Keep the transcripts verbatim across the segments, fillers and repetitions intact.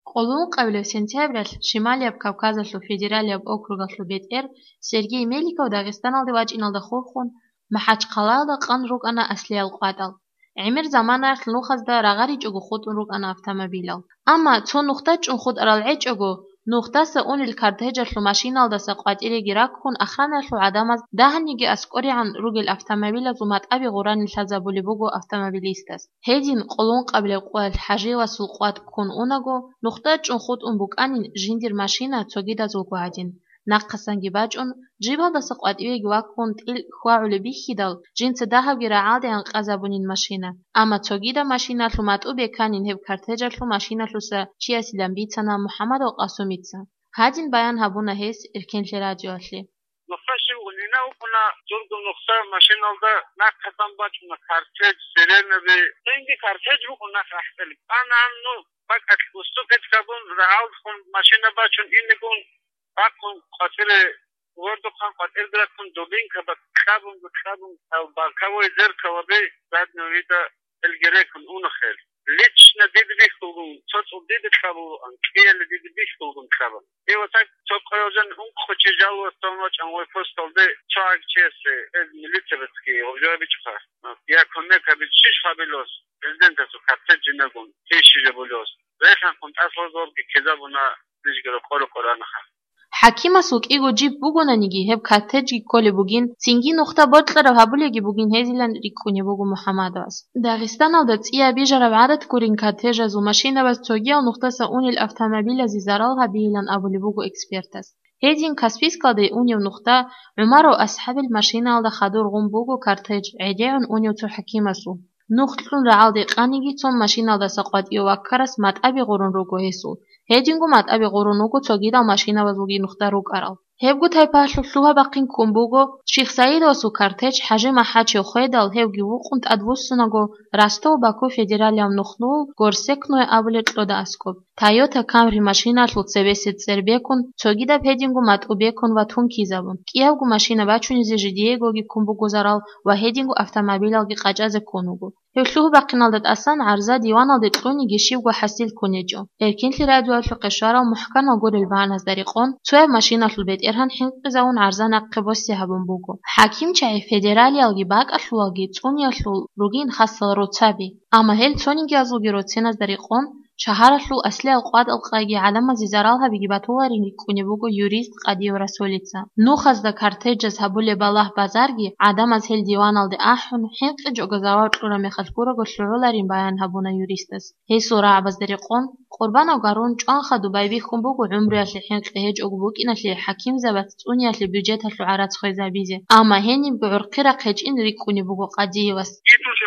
Қолуын сентябрь Шималияб Кавказашлу федералияб округашлу бетер Сергей Меликов Дагестаналды вачиналда хурхун Махачқалалда қан рукана аслиял қватал. Эмир заманаш нухазда рагарич угу хутун рукана автомобилал. Ама цо нухтач ун худ арал'еч угу нухтаса унил картеджашлу машиналдаса қватиреги ракхун охранашлу адамаз даханиги аскориан ругил автомобиля зумат аби гурани лазабули бугу автомобилистас. Хедин қолун қабле қуал хажива сулқуат кун унаго нухтач ун худ ун буканин жиндир машина цогида зулгу один. Наққасанги бачун джибалдаса қвативеги вакхун тил хуаули бихидал жинца дахавги раалдиан қазабунин машина. Ама цогида машина лумат у беканин хев картеджашлу машина луса чиясилан бицана Мухаммад Оқасумица. Хадин баян хабуна хес иркенли радиоашли. Нухташи унина укуна зургу нухта машиналда наққасан бачуна картедж серенеби тенги картедж букуна қахтали. Ананну бак атлгусту кеткабун раалд хун машина бачун инникун Акун қатыры ордуқан қатыр дыракун добин каба кабун кабун балкавой зер кавабе задно вида элгерекун унахел лично дидбих тугун соц дидбих кабу анкиел дидбих тугун каба ева так цокойозан ун хоче жалу томоч анвой постолде чаг чесе эз милицевски обжабичха я конне каби шиш фабилос президент су катте жинагун тешиже болос рехан кун асозорги кезабуна дижгеро қоро қоранаха حکیم سوک ایگو جیب بگونه نگی هب کاتجی کلی بگین سینگی نقطه بطلره هبولیگی بگین هزیلن ریکونی بگو محمد است. داغستان الدت ایا بیجره عادت کورین کاتج از ماشین بس توگی و نقطه سا اون الافتامبیل از زرال هبیلن ابولی بگو اکسپرت است. هدین کسبیس کاده اونیو نقطه عمر و اصحاب الماشین الد خدور غم بگو کارتج عدیان اونیو تو حکیم سو. نقطون رعال دیقانیگی تون ماشین الد سقط ایو وکرس مت ابی قرون رو گوهیسو. هدینگو مت ابی قرونوگو توگیدا ماشینا وزوگی نقطه رو کرال. هبگو تایپاشلو شلوها باقین کمبوگو شیخ سعید واسو کارتج حجم حاچی خویدال هبگی وقت ادوسونگو راستو باکو فدرالیام نخنول گورسکنو اولت لودا اسکوب. تایوتا کامری ماشینا شلو سبیسید سربیکن توگیدا هدینگو مت اوبیکن و تون کیزابون. کیهگو ماشینا بچونی زیجدیگوگی کمبوگو زرال و هدینگو افتامبیلالگی قجاز کنوگو. هشلوه باقینال داد اصلا عرضه دیوانال داد لونی گشیو حسیل کنیجو. ارکین لی رادیوات قشارا محکم و گور البان از دریقون توی ماشینات البيت إرهن حنق زون عرزانا قبوسي هبون بوغو حاكيم چاي فدرالي الگي باق أشلوغي توني أشلو روغين خاصة روتابي أما هل توني جازوغي روتين از دریقون شهرشلو أصلي القواد القاقي علامة زيزارالها بيجي باتوارين يكوني بوغو يوريست قدي ورسوليتسا نوخز دا كارتيجز هبولي بالله بازارجي عدم از هل ديوانال دي أحن حنق جوغو زوار رمي خلقورغو شلولارين بايان هبونا يوريستس هي سورة عباز دریقون قربان وقارون جان خدو بايبي خون بوغو عمري أشلي حنق هج أقبوك إن أشلي حكيم زبات توني أشلي بيجيت أشلو عرات خوي زابيزي أما هني بعرقي رقيج إن ريكوني بوغو قدي وس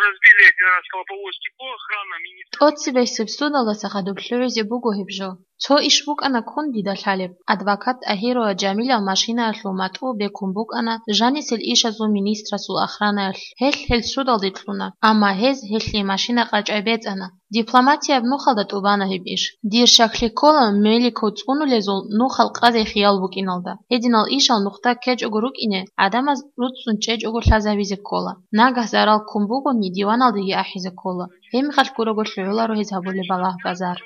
أوتسي بيسبسودا لسخدو بلوزي بوغو هبجو تو إش بوك أنا كون ديدا حالب أدفاكات أهيرو جميلة ماشينا أشلو ماتو بيكون بوك أنا جانيس الإيشا زو مينيسترا سو أخرانا أشل هل هل سودا ديتلونا أما هز هل لي ماشينا قاج عبيت أنا دبلوماتيا بنوخلدت أوبانا هبيش دير شكلي كولا ميليكو تونو لزول نوخل قازي خيال بوك إنالدا هدين الإيشا النقطة كيج أغروك إني عدم از روتسون تشيج أغر لازابيزي كولا ناقه زارال كومبوغو ني ديوانال دي أحيزي كولا هم خلقورو غش لعولا رو هزهبو لبالاه بازار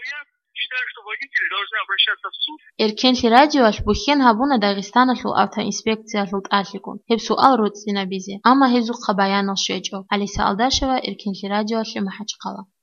إركنتي راديوش بوخين هبونا داغستان شلو أوتا إنسبكتيا شلو تقاشيكون هب سؤال روتسينا بيزي أما هزو قبايان الشيجو علي سأل داشوا إركنتي راديوش محاج قلا